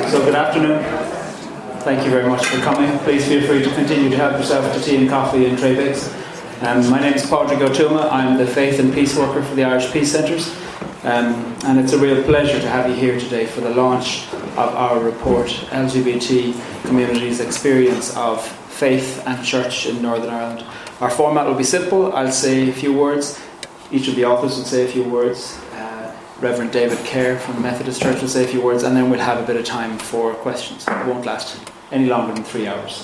So good afternoon. Thank you very much for coming. Please feel free to continue to help yourself to tea and coffee and tray bakes. My name is Padraig O'Toole. I'm the Faith and Peace Worker for the Irish Peace Centres. And it's a real pleasure to have you here today for the launch of our report, LGBT Communities' Experience of Faith and Church in Northern Ireland. Our format will be simple. I'll say a few words. Each of the authors will say a few words. Reverend David Kerr from the Methodist Church will say a few words, and then we'll have a bit of time for questions. It won't last any longer than 3 hours.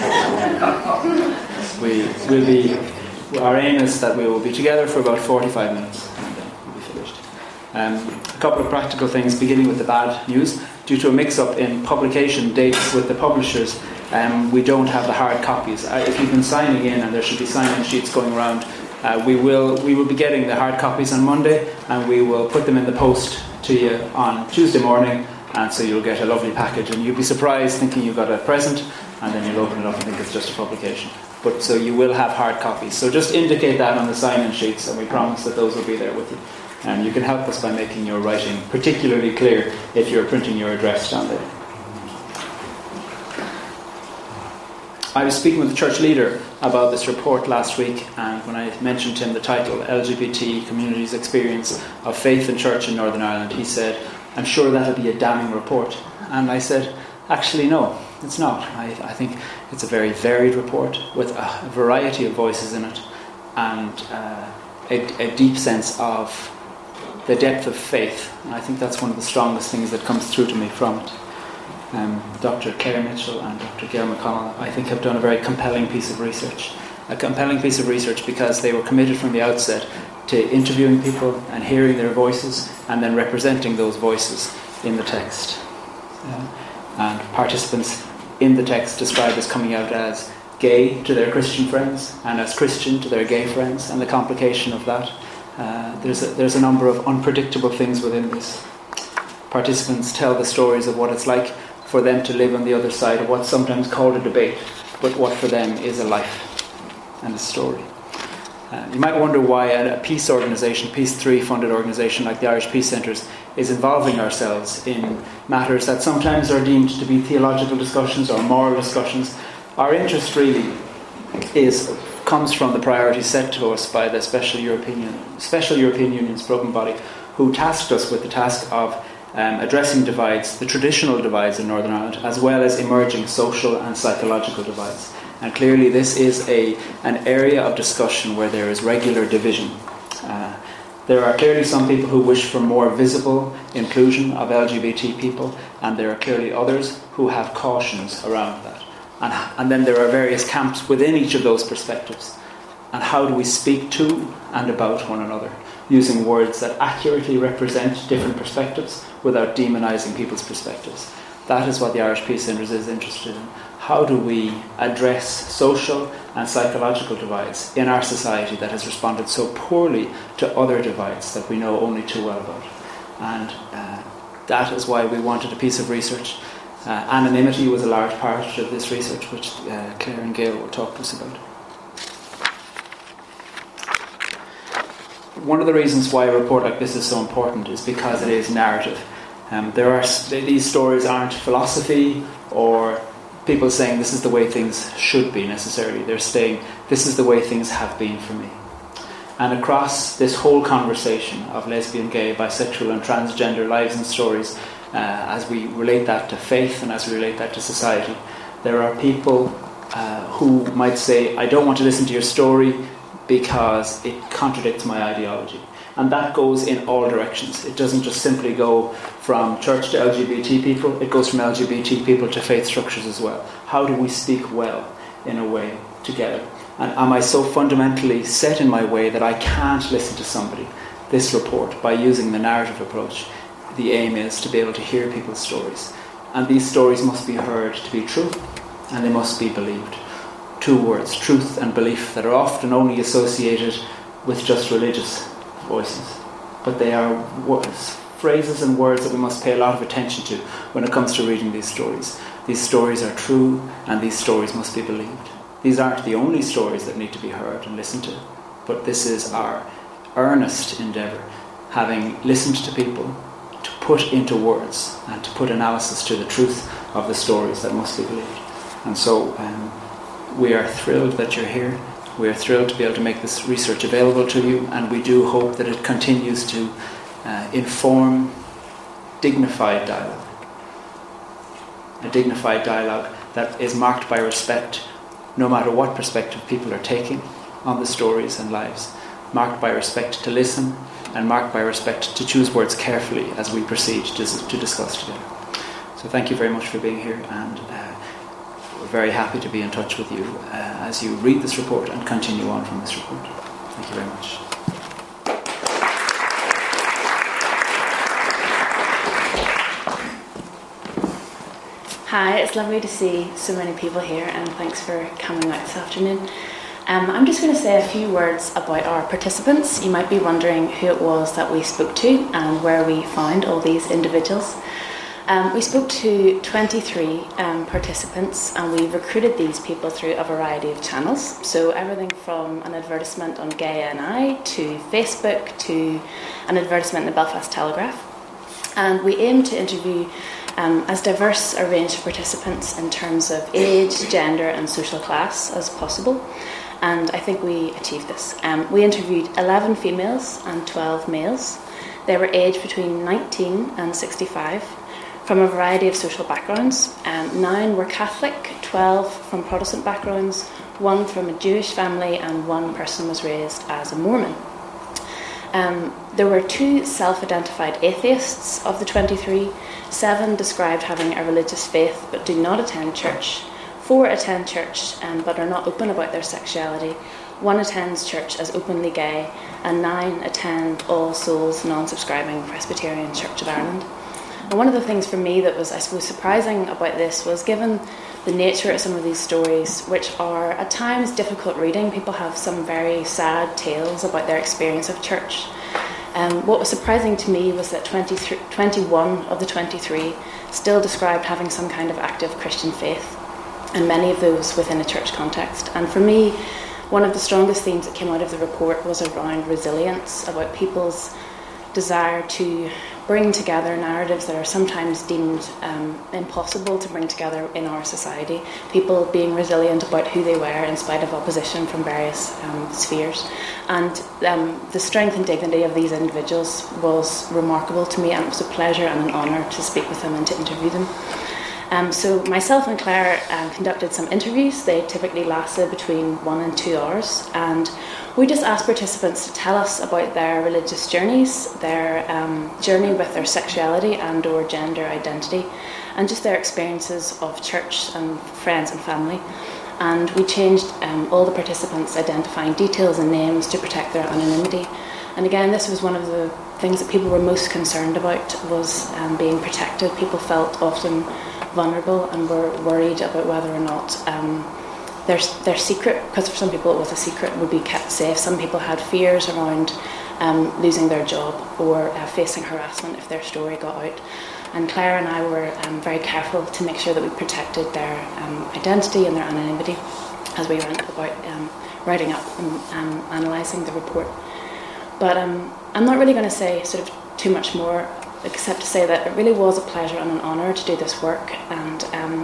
Our aim is that we will be together for about 45 minutes, and then we'll be finished. A couple of practical things, beginning with the bad news. Due to a mix-up in publication dates with the publishers, we don't have the hard copies. If you've been signing in, and there should be sign-in sheets going around, we will be getting the hard copies on Monday, and we will put them in the post to you on Tuesday morning, and so you'll get a lovely package, and you'll be surprised thinking you've got a present, and then you'll open it up and think it's just a publication. But so you will have hard copies. So just indicate that on the sign-in sheets, and we promise that those will be there with you. And you can help us by making your writing particularly clear if you're printing your address down there. I was speaking with the church leader about this report last week, and when I mentioned to him the title, LGBT Communities' Experience of Faith and Church in Northern Ireland, he said, "I'm sure that'll be a damning report." And I said, actually no, it's not. I think it's a very varied report with a variety of voices in it, and a deep sense of the depth of faith. And I think that's one of the strongest things that comes through to me from it. Dr. Claire Mitchell and Dr. Gail McConnell, I think, have done a very compelling piece of research. A compelling piece of research because they were committed from the outset to interviewing people and hearing their voices and then representing those voices in the text. And participants in the text described as coming out as gay to their Christian friends and as Christian to their gay friends, and the complication of that. There's a number of unpredictable things within this. Participants tell the stories of what it's like for them to live on the other side of what's sometimes called a debate, but what for them is a life and a story. You might wonder why a peace organisation, Peace 3 funded organisation like the Irish Peace Centres, is involving ourselves in matters that sometimes are deemed to be theological discussions or moral discussions. Our interest really comes from the priorities set to us by the Special European Union's Broken Body, who tasked us with the task of addressing divides, the traditional divides in Northern Ireland, as well as emerging social and psychological divides. And clearly this is an area of discussion where there is regular division. There are clearly some people who wish for more visible inclusion of LGBT people, and there are clearly others who have cautions around that. And then there are various camps within each of those perspectives. And how do we speak to and about one another, using words that accurately represent different perspectives without demonising people's perspectives? That is what the Irish Peace Centres is interested in. How do we address social and psychological divides in our society that has responded so poorly to other divides that we know only too well about? And that is why we wanted a piece of research. Anonymity was a large part of this research, which Claire and Gail will talk to us about. One of the reasons why a report like this is so important is because it is narrative. These stories aren't philosophy or people saying this is the way things should be necessarily. They're saying this is the way things have been for me. And across this whole conversation of lesbian, gay, bisexual and transgender lives and stories, as we relate that to faith and as we relate that to society, there are people who might say, I don't want to listen to your story because it contradicts my ideology. And that goes in all directions. It doesn't just simply go from church to LGBT people, it goes from LGBT people to faith structures as well. How do we speak well in a way together? And am I so fundamentally set in my way that I can't listen to somebody? This report, by using the narrative approach, the aim is to be able to hear people's stories. And these stories must be heard to be true, and they must be believed. Two words, truth and belief, that are often only associated with just religious voices. But they are phrases and words that we must pay a lot of attention to when it comes to reading these stories. These stories are true, and these stories must be believed. These aren't the only stories that need to be heard and listened to, but this is our earnest endeavour, having listened to people to put into words and to put analysis to the truth of the stories that must be believed. And so we are thrilled that you're here. We are thrilled to be able to make this research available to you, and we do hope that it continues to inform dignified dialogue. A dignified dialogue that is marked by respect, no matter what perspective people are taking on the stories and lives. Marked by respect to listen, and marked by respect to choose words carefully as we proceed to discuss together. So thank you very much for being here, and we're very happy to be in touch with you as you read this report and continue on from this report. Thank you very much. Hi, it's lovely to see so many people here, and thanks for coming out this afternoon. I'm just going to say a few words about our participants. You might be wondering who it was that we spoke to and where we found all these individuals. We spoke to 23 participants, and we recruited these people through a variety of channels. So everything from an advertisement on Gay NI to Facebook to an advertisement in the Belfast Telegraph. And we aim to interview as diverse a range of participants in terms of age, gender and social class as possible. And I think we achieved this. We interviewed 11 females and 12 males. They were aged between 19 and 65 from a variety of social backgrounds. 9 were Catholic, 12 from Protestant backgrounds, 1 from a Jewish family, and 1 person was raised as a Mormon. There were 2 self-identified atheists of the 23. 7 described having a religious faith but do not attend church. 4 attend church but are not open about their sexuality. 1 attends church as openly gay, and 9 attend All Souls non-subscribing Presbyterian Church of Ireland. And one of the things for me that was, I suppose, surprising about this was, given the nature of some of these stories, which are at times difficult reading, people have some very sad tales about their experience of church. What was surprising to me was that 21 of the 23 still described having some kind of active Christian faith, and many of those within a church context. And for me, one of the strongest themes that came out of the report was around resilience, about people's desire to bring together narratives that are sometimes deemed impossible to bring together in our society. People being resilient about who they were in spite of opposition from various spheres. And the strength and dignity of these individuals was remarkable to me, and it was a pleasure and an honour to speak with them and to interview them. So myself and Claire conducted some interviews. They typically lasted between 1 and 2 hours, and we just asked participants to tell us about their religious journeys, their journey with their sexuality and or gender identity, and just their experiences of church and friends and family. And we changed all the participants' identifying details and names to protect their anonymity. And again, this was one of the things that people were most concerned about, was being protected. People felt often vulnerable and were worried about whether or not their secret, because for some people it was a secret, would be kept safe. Some people had fears around losing their job or facing harassment if their story got out. And Claire and I were very careful to make sure that we protected their identity and their anonymity as we went about writing up and analysing the report. But I'm not really going to say sort of too much more, except to say that it really was a pleasure and an honour to do this work. And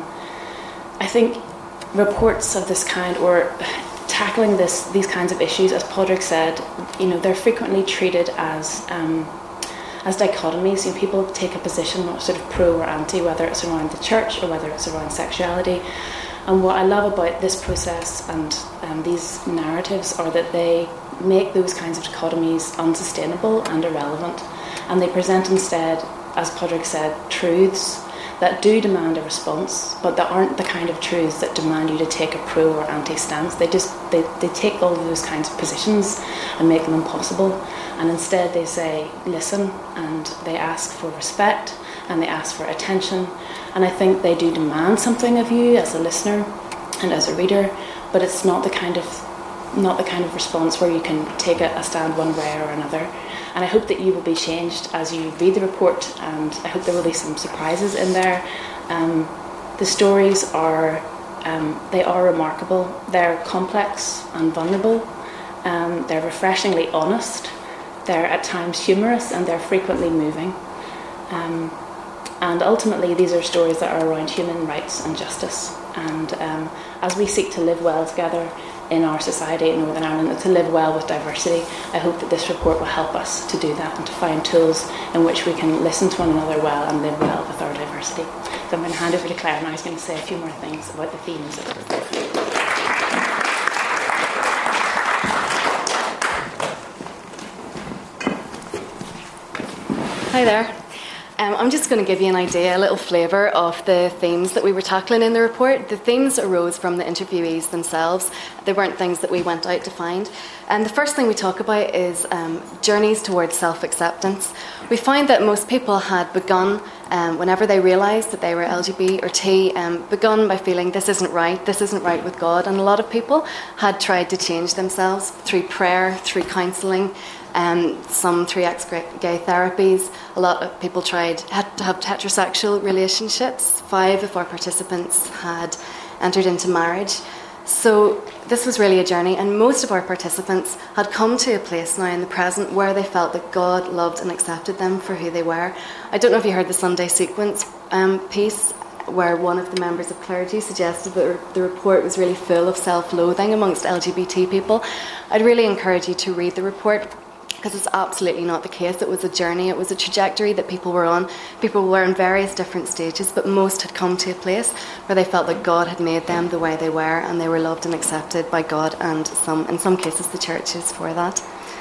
I think reports of this kind, or tackling these kinds of issues, as Padraig said, they're frequently treated as dichotomies. People take a position, sort of pro or anti, whether it's around the church or whether it's around sexuality. And what I love about this process and these narratives are that they make those kinds of dichotomies unsustainable and irrelevant. And they present instead, as Padraig said, truths that do demand a response, but that aren't the kind of truths that demand you to take a pro or anti stance. They take all of those kinds of positions and make them impossible. And instead they say, listen, and they ask for respect and they ask for attention. And I think they do demand something of you as a listener and as a reader, but it's not the kind of response where you can take a stand one way or another. And I hope that you will be changed as you read the report, and I hope there will be some surprises in there. The stories are remarkable. They're complex and vulnerable. They're refreshingly honest. They're at times humorous, and they're frequently moving. And ultimately, these are stories that are around human rights and justice. And as we seek to live well together in our society in Northern Ireland and to live well with diversity, I hope that this report will help us to do that and to find tools in which we can listen to one another well and live well with our diversity. So I'm going to hand over to Claire, and I was going to say a few more things about the themes of the report. Hi there. I'm just going to give you an idea, a little flavour of the themes that we were tackling in the report. The themes arose from the interviewees themselves. They weren't things that we went out to find. And the first thing we talk about is journeys towards self-acceptance. We find that most people had begun, whenever they realised that they were LGBT or T, begun by feeling this isn't right with God. And a lot of people had tried to change themselves through prayer, through counselling, some through ex-gay therapies. A lot of people had to have heterosexual relationships. 5 of our participants had entered into marriage. So this was really a journey, and most of our participants had come to a place now in the present where they felt that God loved and accepted them for who they were. I don't know if you heard the Sunday Sequence piece where one of the members of clergy suggested that the report was really full of self-loathing amongst LGBT people. I'd really encourage you to read the report, because it's absolutely not the case. It was a journey, it was a trajectory that people were on. People were in various different stages, but most had come to a place where they felt that God had made them the way they were, and they were loved and accepted by God and in some cases the churches for that.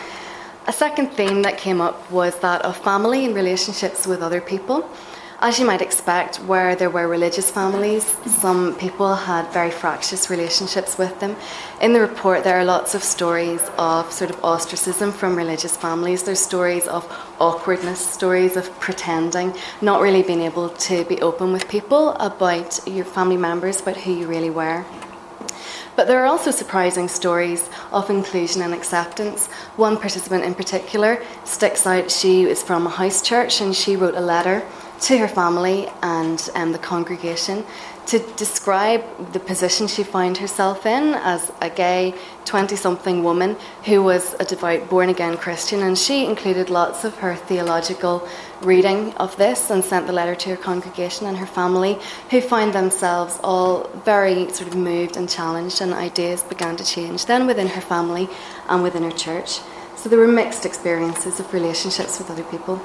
A second theme that came up was that of family and relationships with other people. As you might expect, where there were religious families, some people had very fractious relationships with them. In the report, there are lots of stories of sort of ostracism from religious families. There's stories of awkwardness, stories of pretending, not really being able to be open with people about your family members, about who you really were. But there are also surprising stories of inclusion and acceptance. One participant in particular sticks out. She is from a house church, and she wrote a letter to her family and the congregation to describe the position she found herself in as a gay 20-something woman who was a devout born-again Christian, and she included lots of her theological reading of this and sent the letter to her congregation and her family, who found themselves all very sort of moved and challenged, and ideas began to change then within her family and within her church. So there were mixed experiences of relationships with other people.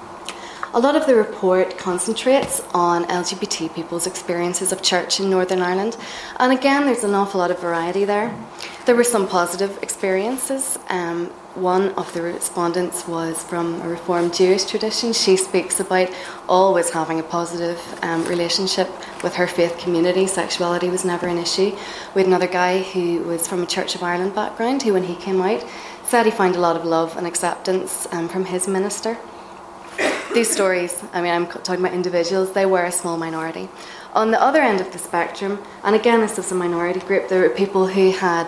A lot of the report concentrates on LGBT people's experiences of church in Northern Ireland, and again there's an awful lot of variety there. There were some positive experiences. One of the respondents was from a Reformed Jewish tradition. She speaks about always having a positive relationship with her faith community. Sexuality was never an issue. We had another guy who was from a Church of Ireland background who, when he came out, said he found a lot of love and acceptance from his minister. These stories, I'm talking about individuals, they were a small minority. On the other end of the spectrum, and again this is a minority group, there were people who had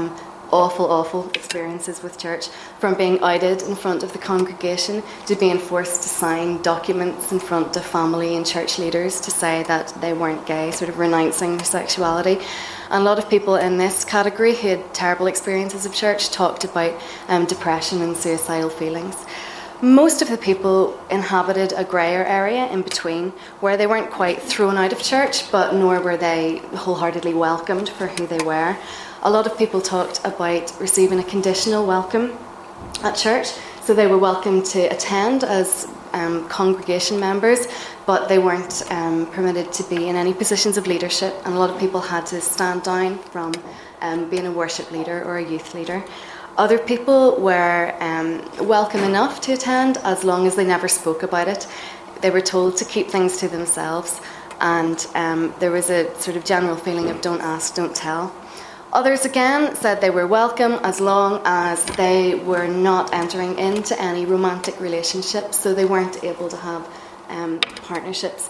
awful experiences with church, from being outed in front of the congregation to being forced to sign documents in front of family and church leaders to say that they weren't gay, sort of renouncing their sexuality. And a lot of people in this category who had terrible experiences of church talked about depression and suicidal feelings. Most of the people inhabited a greyer area in between, where they weren't quite thrown out of church, but nor were they wholeheartedly welcomed for who they were. A lot of people talked about receiving a conditional welcome at church, so they were welcome to attend as congregation members, but they weren't permitted to be in any positions of leadership, and a lot of people had to stand down from being a worship leader or a youth leader. Other people were welcome enough to attend as long as they never spoke about it. They were told to keep things to themselves, and there was a sort of general feeling of don't ask, don't tell. Others again said they were welcome as long as they were not entering into any romantic relationships, so they weren't able to have partnerships.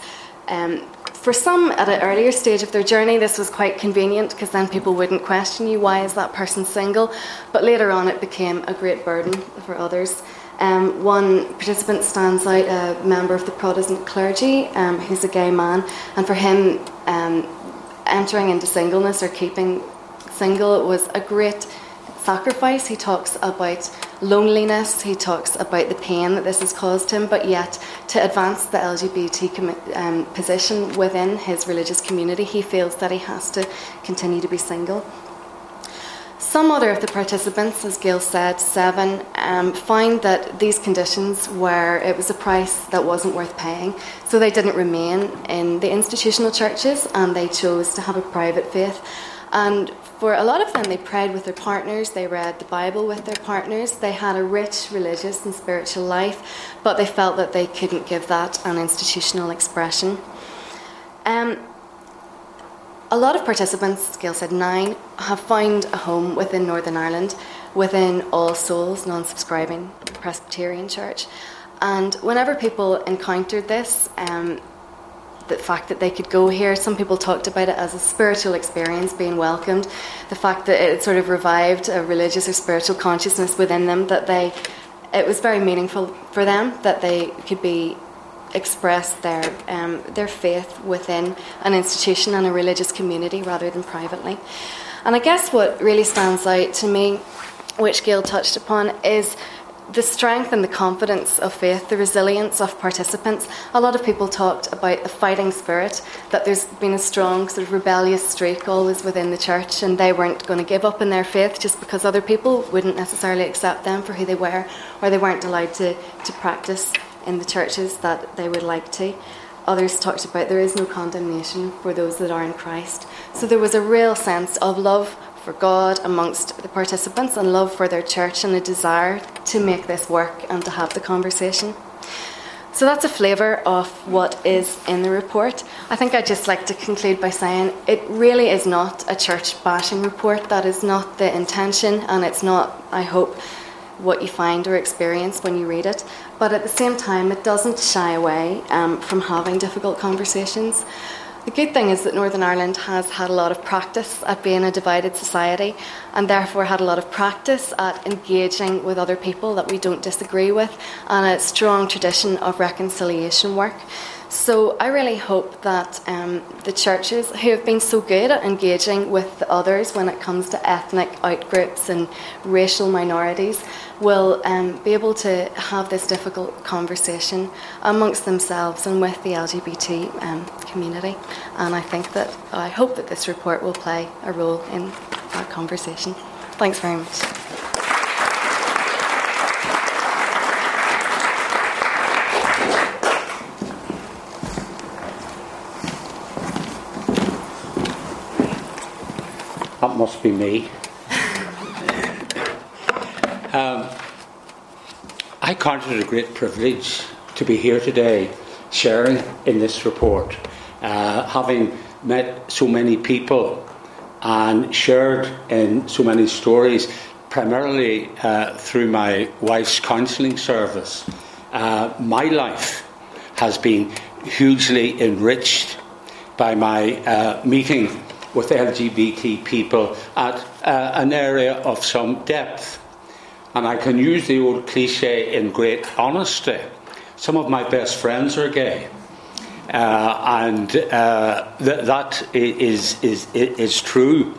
For some, at an earlier stage of their journey, this was quite convenient because then people wouldn't question you, why is that person single? But later on it became a great burden for others. One participant stands out, a member of the Protestant clergy, who's a gay man, and for him entering into singleness or keeping single was a great sacrifice. He talks about loneliness. He talks about the pain that this has caused him, but yet to advance the LGBT position within his religious community, he feels that he has to continue to be single. Some other of the participants, as Gail said, 7, found that these conditions were, it was a price that wasn't worth paying. So they didn't remain in the institutional churches and they chose to have a private faith. And for a lot of them, they prayed with their partners, they read the Bible with their partners, they had a rich religious and spiritual life, but they felt that they couldn't give that an institutional expression. A lot of participants, Gail said 9, have found a home within Northern Ireland, within All Souls, non-subscribing Presbyterian Church. And whenever people encountered this, the fact that they could go here, some people talked about it as a spiritual experience, being welcomed, the fact that it sort of revived a religious or spiritual consciousness within them, that it was very meaningful for them, that they could express their faith within an institution and a religious community rather than privately. And I guess what really stands out to me, which Gail touched upon, is the strength and the confidence of faith, the resilience of participants. A lot of people talked about the fighting spirit, that there's been a strong sort of rebellious streak always within the church, and they weren't going to give up in their faith just because other people wouldn't necessarily accept them for who they were, or they weren't allowed to practice in the churches that they would like to. Others talked about there is no condemnation for those that are in Christ. So there was a real sense of love for God amongst the participants and love for their church and a desire to make this work and to have the conversation. So that's a flavour of what is in the report. I think I'd just like to conclude by saying it really is not a church bashing report. That is not the intention, and it's not, I hope, what you find or experience when you read it. But at the same time, it doesn't shy away from having difficult conversations. The good thing is that Northern Ireland has had a lot of practice at being a divided society, and therefore had a lot of practice at engaging with other people that we don't disagree with, and a strong tradition of reconciliation work. So I really hope that the churches, who have been so good at engaging with the others when it comes to ethnic outgroups and racial minorities, will be able to have this difficult conversation amongst themselves and with the LGBT community. And I hope that this report will play a role in that conversation. Thanks very much. That must be me. I count it a great privilege to be here today sharing in this report, having met so many people and shared in so many stories, primarily through my wife's counselling service. My life has been hugely enriched by my meeting with LGBT people at an area of some depth. And I can use the old cliche in great honesty. Some of my best friends are gay. That is true.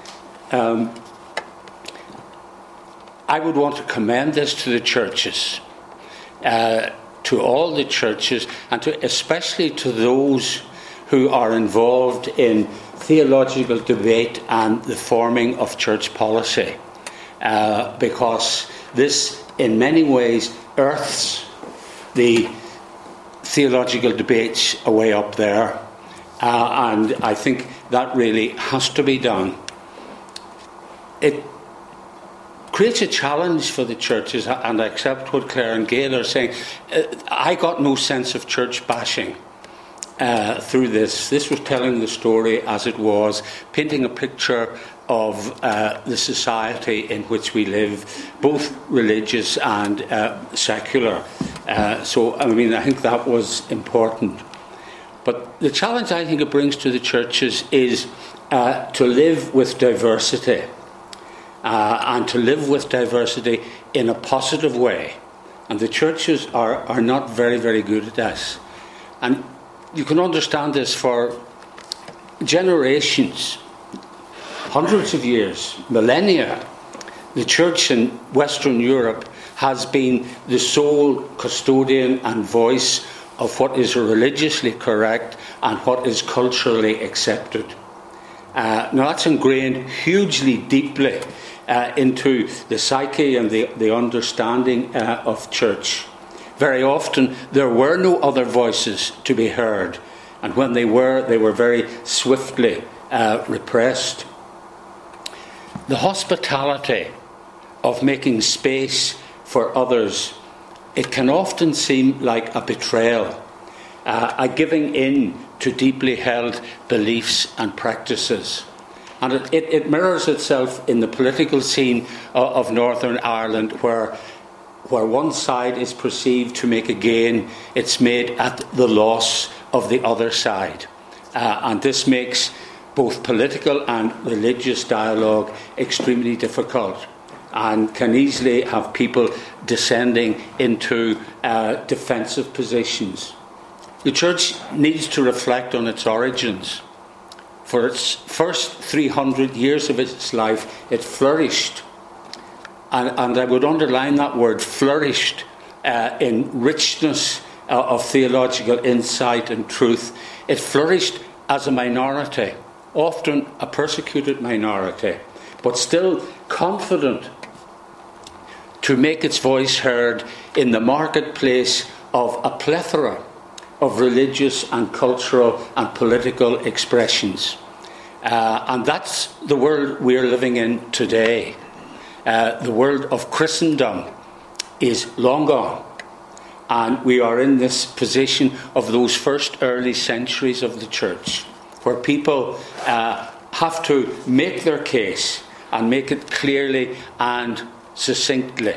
I would want to commend this to the churches, to all the churches, and especially to those who are involved in theological debate and the forming of church policy, because this in many ways earths the theological debates away up there, and I think that really has to be done. It creates a challenge for the churches, and I accept what Claire and Gail are saying. I got no sense of church bashing through this. This was telling the story as it was, painting a picture of the society in which we live, both religious and secular. So, I think that was important. But the challenge I think it brings to the churches is to live with diversity, and to live with diversity in a positive way. And the churches are not very, very good at this. And you can understand this for generations, hundreds of years, millennia. the church in Western Europe has been the sole custodian and voice of what is religiously correct and what is culturally accepted. Now that's ingrained hugely deeply into the psyche and the understanding of church. Very often there were no other voices to be heard, and when they were very swiftly repressed. The hospitality of making space for others, it can often seem like a betrayal, a giving in to deeply held beliefs and practices. And it mirrors itself in the political scene of Northern Ireland, where one side is perceived to make a gain, it's made at the loss of the other side. And this makes both political and religious dialogue extremely difficult, and can easily have people descending into defensive positions. The church needs to reflect on its origins. For its first 300 years of its life, it flourished. And I would underline that word, flourished, in richness of theological insight and truth. It flourished as a minority, often a persecuted minority, but still confident to make its voice heard in the marketplace of a plethora of religious and cultural and political expressions. And that's the world we're living in today. The world of Christendom is long gone, and we are in this position of those first early centuries of the church, where people have to make their case and make it clearly and succinctly.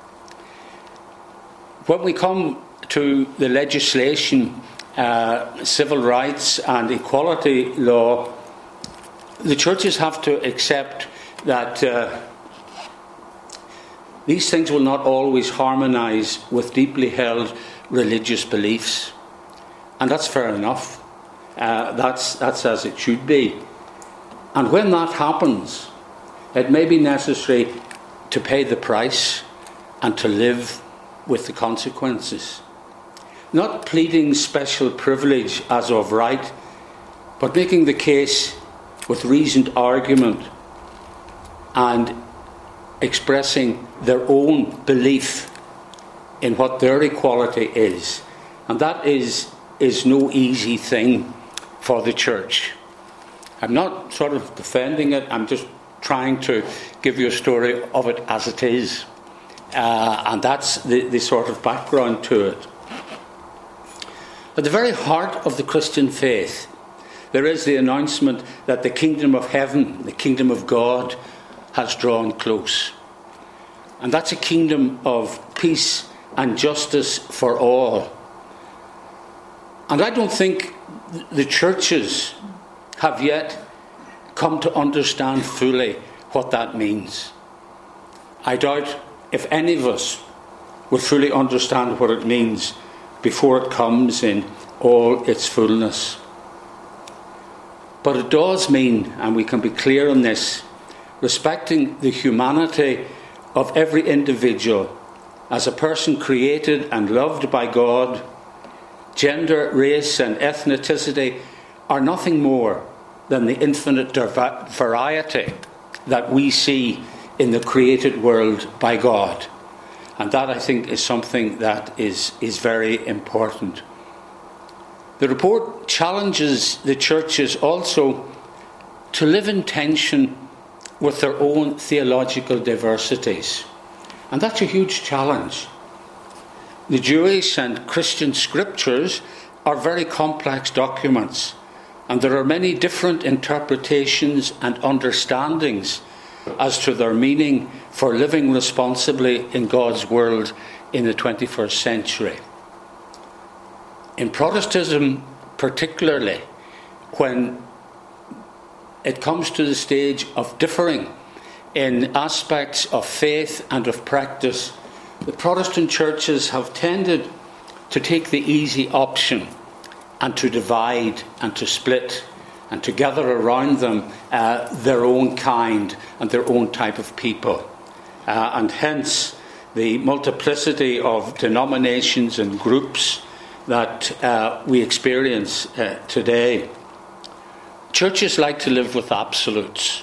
When we come to the legislation, civil rights and equality law, the churches have to accept that these things will not always harmonise with deeply held religious beliefs. And that's fair enough. That's as it should be. And when that happens, it may be necessary to pay the price and to live with the consequences. Not pleading special privilege as of right, but making the case with reasoned argument and expressing their own belief in what their equality is. And that is no easy thing for the church. I'm not sort of defending it, I'm just trying to give you a story of it as it is. And that's the sort of background to it. At the very heart of the Christian faith, there is the announcement that the kingdom of heaven, the kingdom of God, has drawn close. And that's a kingdom of peace and justice for all. And I don't think the churches have yet come to understand fully what that means. I doubt if any of us will fully understand what it means before it comes in all its fullness. But it does mean, and we can be clear on this, respecting the humanity of every individual as a person created and loved by God. Gender, race and ethnicity are nothing more than the infinite variety that we see in the created world by God. And that, I think, is something that is very important. The report challenges the churches also to live in tension with their own theological diversities. And that's a huge challenge. The Jewish and Christian scriptures are very complex documents, and there are many different interpretations and understandings as to their meaning for living responsibly in God's world in the 21st century. In Protestantism particularly, when it comes to the stage of differing in aspects of faith and of practice, the Protestant churches have tended to take the easy option and to divide and to split and to gather around them their own kind and their own type of people. and hence the multiplicity of denominations and groups that we experience today. Churches like to live with absolutes.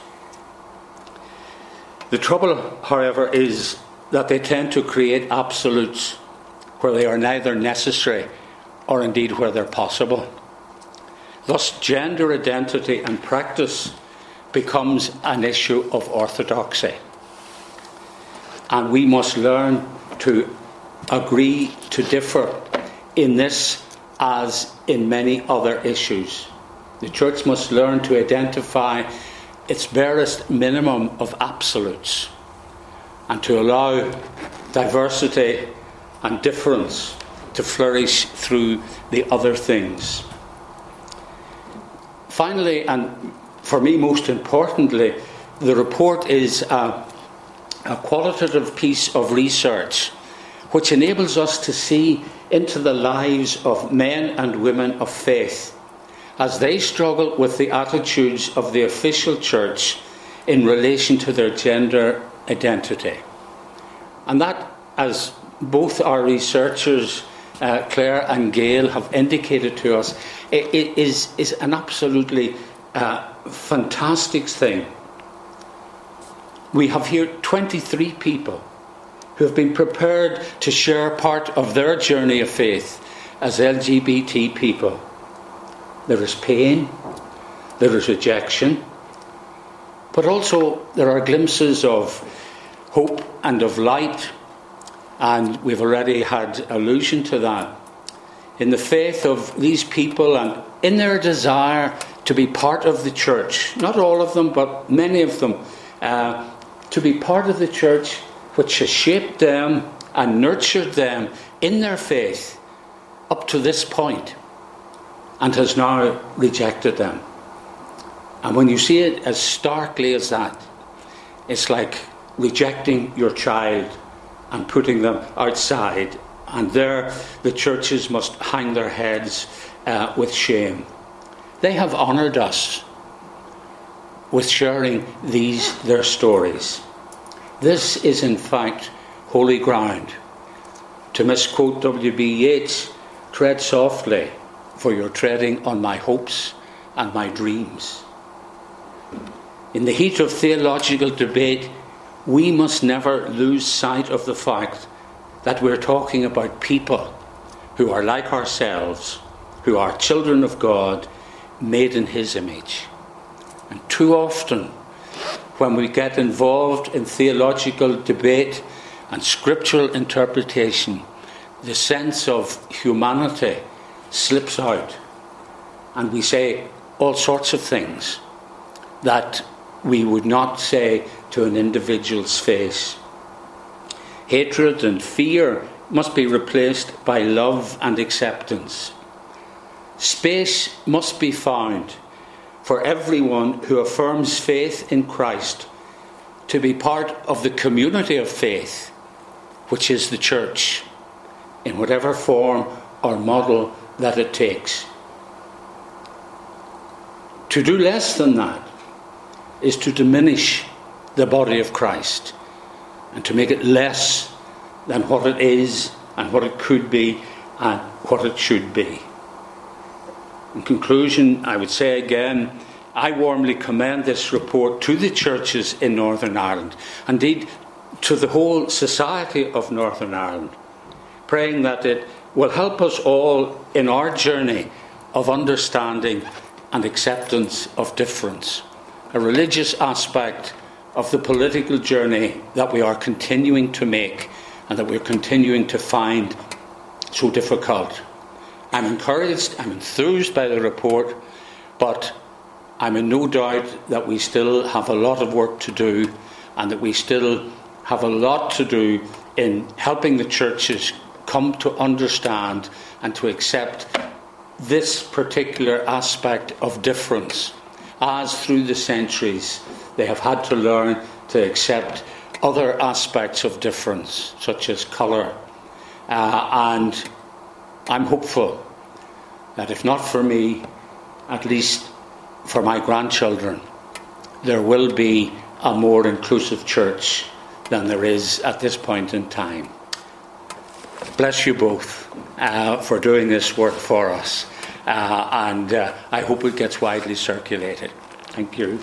The trouble, however, is that they tend to create absolutes where they are neither necessary or indeed where they're possible. Thus, gender identity and practice becomes an issue of orthodoxy. And we must learn to agree to differ in this as in many other issues. The church must learn to identify its barest minimum of absolutes and to allow diversity and difference to flourish through the other things. Finally, and for me most importantly, the report is a qualitative piece of research which enables us to see into the lives of men and women of faith as they struggle with the attitudes of the official church in relation to their gender identity. And that, as both our researchers, Claire and Gail, have indicated to us, it is an absolutely fantastic thing. We have here 23 people who have been prepared to share part of their journey of faith as LGBT people. There is pain, there is rejection, but also there are glimpses of hope and of light, and we've already had allusion to that. In the faith of these people and in their desire to be part of the church, not all of them, but many of them, to be part of the church which has shaped them and nurtured them in their faith up to this point and has now rejected them. And when you see it as starkly as that, it's like rejecting your child and putting them outside, and there the churches must hang their heads with shame. They have honoured us with sharing their stories. This is in fact holy ground. To misquote W.B. Yeats, tread softly, for you're treading on my hopes and my dreams. In the heat of theological debate, we must never lose sight of the fact that we're talking about people who are like ourselves, who are children of God, made in his image. And too often, when we get involved in theological debate and scriptural interpretation, the sense of humanity slips out, and we say all sorts of things that we would not say to an individual's face. Hatred and fear must be replaced by love and acceptance. Space must be found for everyone who affirms faith in Christ to be part of the community of faith, which is the church, in whatever form or model that it takes. To do less than that is to diminish the body of Christ and to make it less than what it is and what it could be and what it should be. In conclusion, I would say again, I warmly commend this report to the churches in Northern Ireland, indeed to the whole society of Northern Ireland, praying that it will help us all in our journey of understanding and acceptance of difference, a religious aspect of the political journey that we are continuing to make and that we're continuing to find so difficult. I'm encouraged, I'm enthused by the report, but I'm in no doubt that we still have a lot of work to do and that we still have a lot to do in helping the churches come to understand and to accept this particular aspect of difference, as through the centuries they have had to learn to accept other aspects of difference, such as colour. And I'm hopeful that if not for me, at least for my grandchildren, there will be a more inclusive church than there is at this point in time. Bless you both for doing this work for us, and I hope it gets widely circulated. Thank you.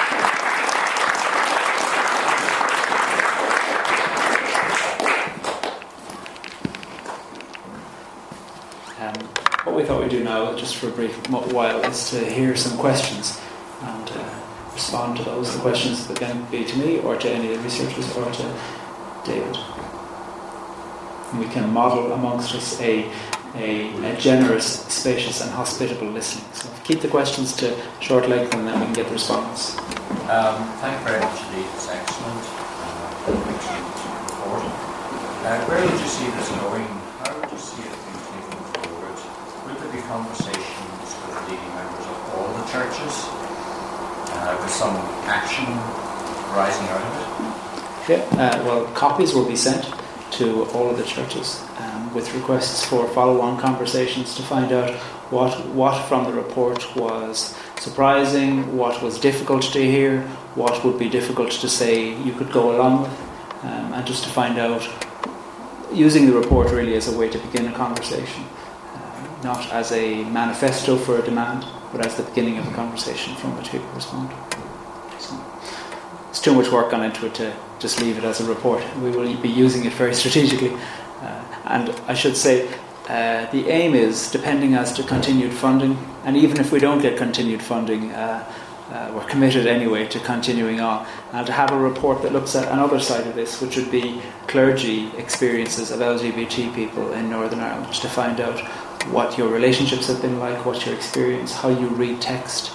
What we thought we'd do now, just for a brief while, is to hear some questions and respond to those. The questions that can be to me or to any of the researchers or to David. And we can model amongst us a generous, spacious and hospitable listening. So keep the questions to short length and then we can get the response. Thank you very much indeed. It's excellent. Excellent report. Where would you see this going? How would you see it being taken forward? Would there be conversations with the leading members of all the churches with some action rising out of it? Yeah, well, copies will be sent to all of the churches with requests for follow-on conversations to find out what from the report was surprising, what was difficult to hear, what would be difficult to say you could go along with, and just to find out, using the report really as a way to begin a conversation, not as a manifesto for a demand, but as the beginning of a conversation from which people respond. So, it's too much work gone into it to just leave it as a report. We will be using it very strategically. And I should say, the aim is, depending as to continued funding, and even if we don't get continued funding, we're committed anyway to continuing on, and to have a report that looks at another side of this, which would be clergy experiences of LGBT people in Northern Ireland, to find out what your relationships have been like, what your experience, how you read text,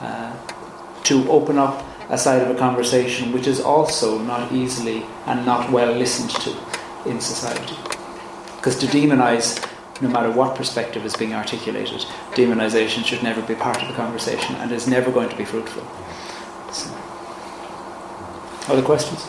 to open up a side of a conversation which is also not easily and not well listened to in society. Because to demonise, no matter what perspective is being articulated, demonisation should never be part of the conversation and is never going to be fruitful. So. Other questions?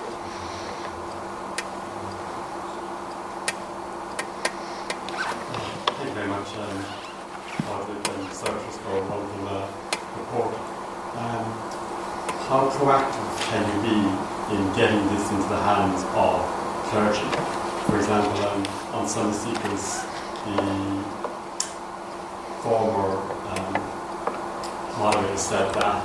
Thank you very much, Patrick and researchers, for a wonderful report. How proactive can you be in getting this into the hands of clergy? For example, on Sunday Seekers, the former moderator said that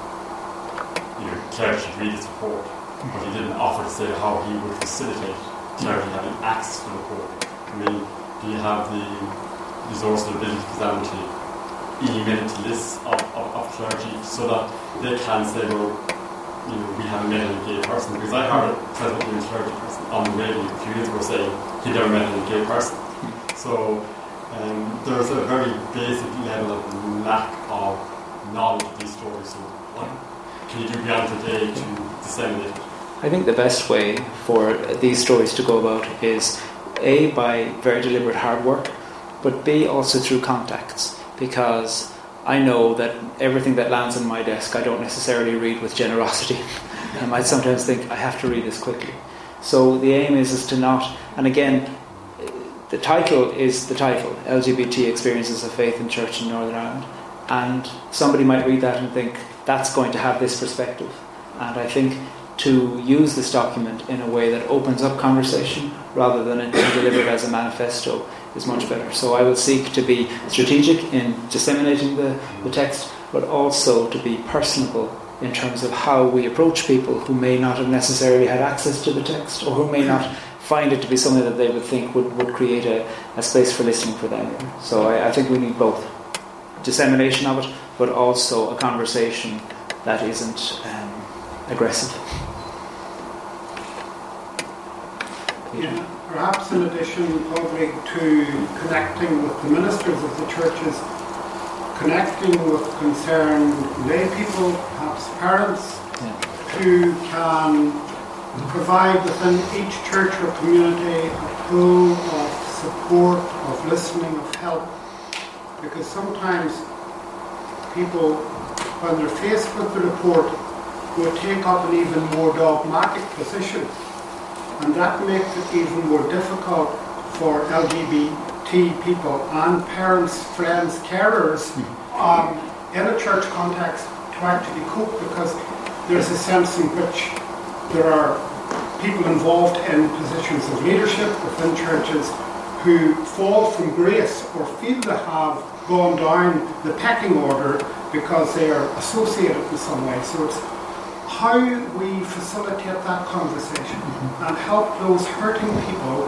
clergy should read this report, but he didn't offer to say how he would facilitate clergy having access to the report. I mean, do you have the resource and ability for them to email to lists of clergy so that they can say, well, we haven't met any gay person? Because I heard a Presbyterian clergy person on the radio a few years ago saying he'd never met any gay person. So there's a very basic level of lack of knowledge of these stories. So what can you do beyond today to disseminate it? I think the best way for these stories to go about is A, by very deliberate hard work, but B, also through contacts, because I know that everything that lands on my desk I don't necessarily read with generosity. I might sometimes think I have to read this quickly. So the aim is to not, and again, the title is the title, LGBT Experiences of Faith in Church in Northern Ireland, and somebody might read that and think that's going to have this perspective. And I think to use this document in a way that opens up conversation rather than it being delivered as a manifesto is much better. So I will seek to be strategic in disseminating the text, but also to be personable in terms of how we approach people who may not have necessarily had access to the text, or who may not find it to be something that they would think would create a space for listening for them. So I think we need both dissemination of it, but also a conversation that isn't aggressive. Yeah, perhaps in addition, probably to connecting with the ministers of the churches, connecting with concerned lay people, perhaps parents, who can provide within each church or community a pool of support, of listening, of help. Because sometimes people, when they're faced with the report, will take up an even more dogmatic position. And that makes it even more difficult for LGBT people and parents, friends, carers in a church context to actually cope, because there's a sense in which there are people involved in positions of leadership within churches who fall from grace or feel to have gone down the pecking order because they are associated in some way. So it's how we facilitate that conversation and help those hurting people,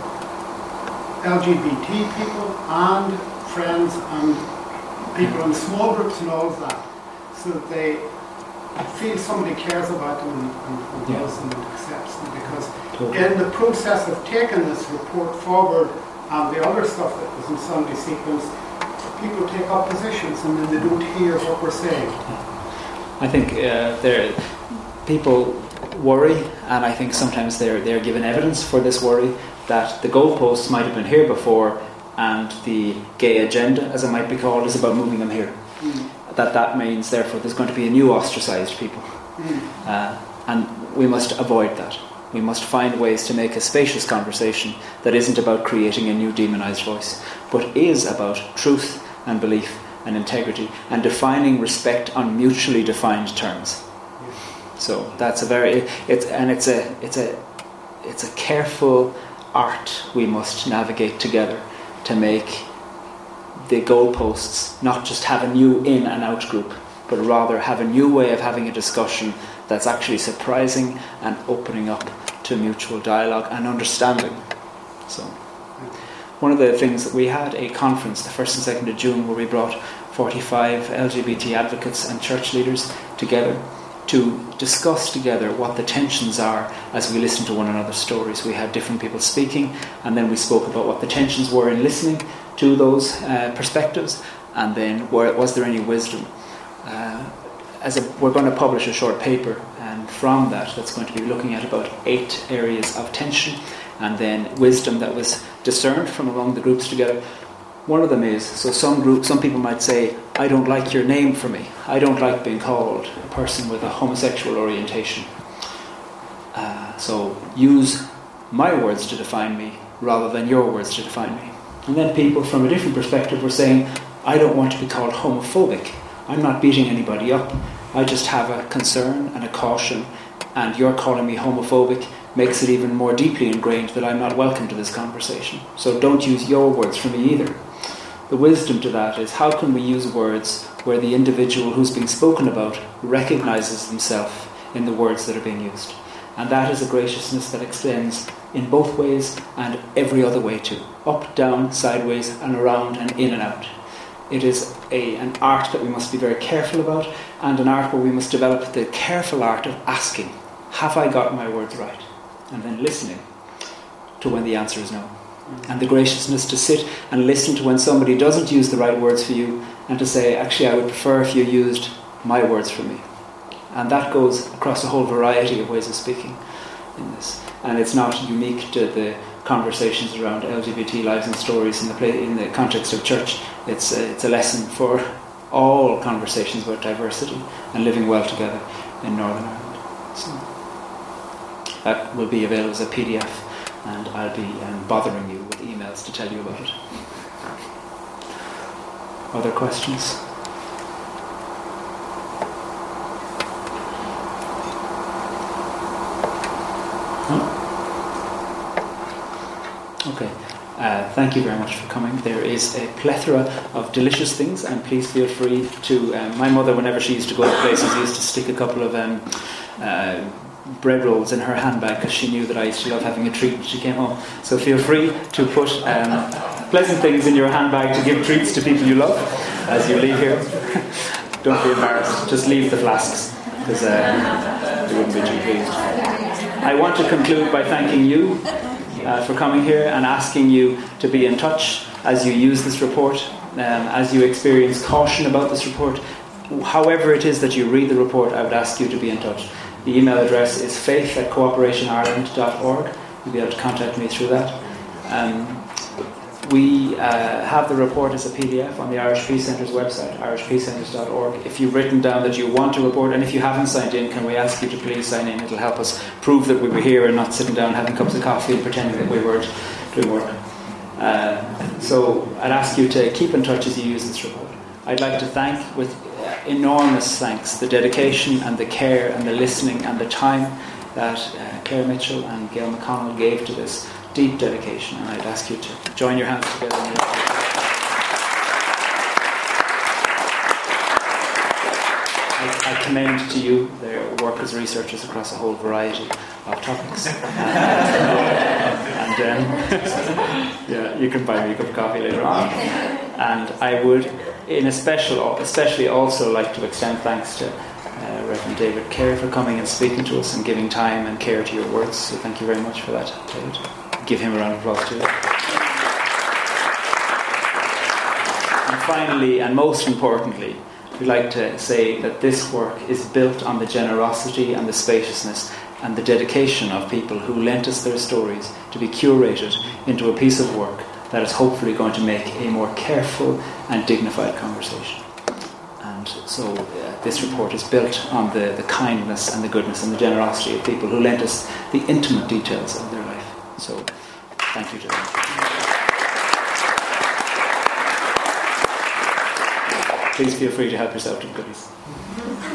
LGBT people and friends and people in small groups and all of that, so that they feel somebody cares about them and loves them and accepts them. Because in the process of taking this report forward and the other stuff that was in Sunday sequence, people take up positions and then they don't hear what we're saying. I think people worry, and I think sometimes they're given evidence for this worry that the goalposts might have been here before, and the gay agenda, as it might be called, is about moving them here. That means, therefore, there's going to be a new ostracised people, and we must avoid that. We must find ways to make a spacious conversation that isn't about creating a new demonised voice, but is about truth and belief and integrity and defining respect on mutually defined terms. So that's it's a careful art we must navigate together to make the goalposts not just have a new in and out group, but rather have a new way of having a discussion that's actually surprising and opening up to mutual dialogue and understanding. So one of the things that we had a conference the 1st and 2nd of June where we brought 45 LGBT advocates and church leaders together to discuss together what the tensions are as we listen to one another's stories. We had different people speaking, and then we spoke about what the tensions were in listening to those perspectives, and then was there any wisdom. We're going to publish a short paper, and from that's going to be looking at about 8 areas of tension and then wisdom that was discerned from among the groups together. One of them is, so some people might say, I don't like your name for me. I don't like being called a person with a homosexual orientation. So use my words to define me rather than your words to define me. And then people from a different perspective were saying, I don't want to be called homophobic. I'm not beating anybody up. I just have a concern and a caution, and you're calling me homophobic makes it even more deeply ingrained that I'm not welcome to this conversation. So don't use your words for me either. The wisdom to that is, how can we use words where the individual who's being spoken about recognises himself in the words that are being used? And that is a graciousness that extends in both ways and every other way too. Up, down, sideways, and around and in and out. It is an art that we must be very careful about, and an art where we must develop the careful art of asking, have I got my words right? And then listening to when the answer is no. And the graciousness to sit and listen to when somebody doesn't use the right words for you, and to say, actually, I would prefer if you used my words for me. And that goes across a whole variety of ways of speaking in this. And it's not unique to the conversations around LGBT lives and stories in the context of church. It's a lesson for all conversations about diversity and living well together in Northern Ireland. So that will be available as a PDF, and I'll be bothering you with emails to tell you about it. Other questions? Okay. Thank you very much for coming. There is a plethora of delicious things, and please feel free to... my mother, whenever she used to go to places, used to stick a couple of bread rolls in her handbag because she knew that I used to love having a treat when she came home. So feel free to put pleasant things in your handbag to give treats to people you love as you leave here. Don't be embarrassed. Just leave the flasks, because they wouldn't be too pleased. I want to conclude by thanking you for coming here and asking you to be in touch as you use this report, as you experience caution about this report. However it is that you read the report, I would ask you to be in touch. The email address is faith@cooperationireland.org. You'll be able to contact me through that. We have the report as a PDF on the Irish Peace Centre's website, irishpeacecenters.org. If you've written down that you want to report, and if you haven't signed in, can we ask you to please sign in? It'll help us prove that we were here and not sitting down having cups of coffee and pretending that we weren't doing work. So I'd ask you to keep in touch as you use this report. I'd like to thank, with enormous thanks, the dedication and the care and the listening and the time that Claire Mitchell and Gail McConnell gave to this deep dedication, and I'd ask you to join your hands together. I commend to you their work as researchers across a whole variety of topics. Yeah, you can buy me a cup of coffee later on. And I would, especially also like to extend thanks to Reverend David Carey for coming and speaking to us and giving time and care to your words. So thank you very much for that, David. Give him a round of applause too. And finally, and most importantly, we'd like to say that this work is built on the generosity and the spaciousness and the dedication of people who lent us their stories to be curated into a piece of work that is hopefully going to make a more careful and dignified conversation. And so this report is built on the kindness and the goodness and the generosity of people who lent us the intimate details of their life. So thank you to them. Please feel free to help yourself to the goodies.